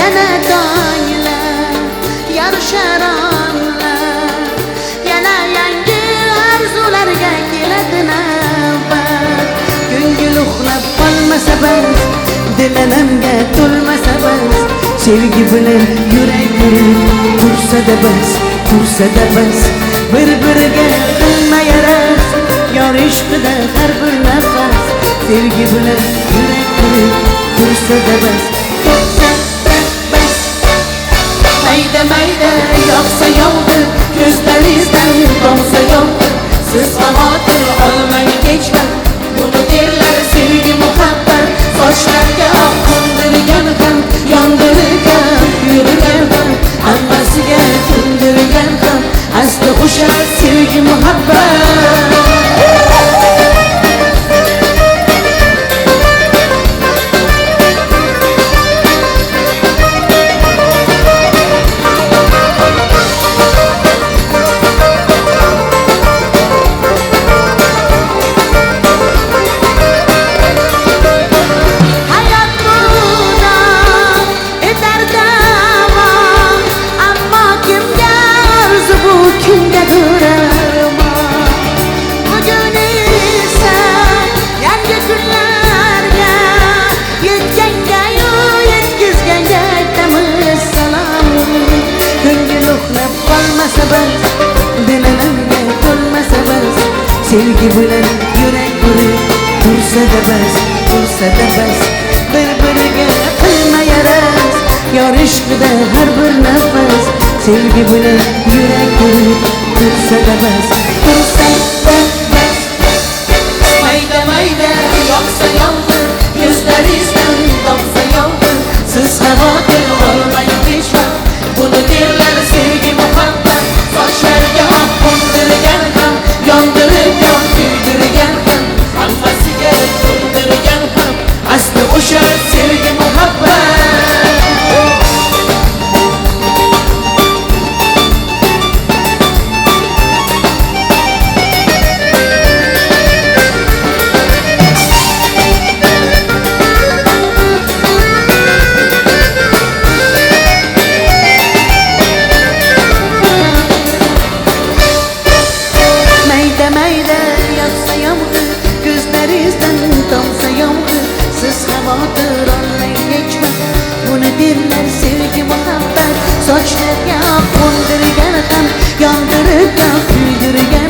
yana tonglar yarishar onlar, yana yangi orzularga keladi navbat. Ko'ngil uxlab qolmasa bas, dilanamga to'lmasa bas, sevgi bilan yurak tursa-da bas, tursa-da bas. Bir-biriga qilma yaras, yor ishqida har bir nafas, sevgi bilan yurak tursa-da bas, tursa-da bas. Mayda mayda yog'sa yomg'ir, ko'zlaringizdan tomsa yomg'ir, siz xavotir olmang hech vaqt, buni derlar sevgi muhabbat. Sochlarga oq qo'ndirgan ham, yondirgan yurgan ham, hammasiga to'ndirgan ham, asli o'sha sevgi muhabbat. Dilanamga to'lmasa bas, sevgi bilan yurak tursa-da bas, tursa-da bas. Bir-biriga qilma yaras, yor ishqida har bir nafas, sevgi bilan yurak tursa-da bas, tursa-da bas. Mayda mayda yog'sa yomg'ir, ko'zlaringizdan tomsa yomg'ir, siz xavotir olmang hech vaqt, buni derlar sevgi muhabbat. Sochlarga oq qo'ndirgan ham, yondirgan kuydirgan ham, hammasiga to'ldirgan ham, asli o'sha sevgi muhabbat. Mayda yog'sa yomg'ir, ko'zlaringizdan tomsa yomg'ir, siz xavotir olmang hech vaqt, buni derlar sevgi muhabbat. Sochlarga qo'ndirgan ham, yondirib kuydirgan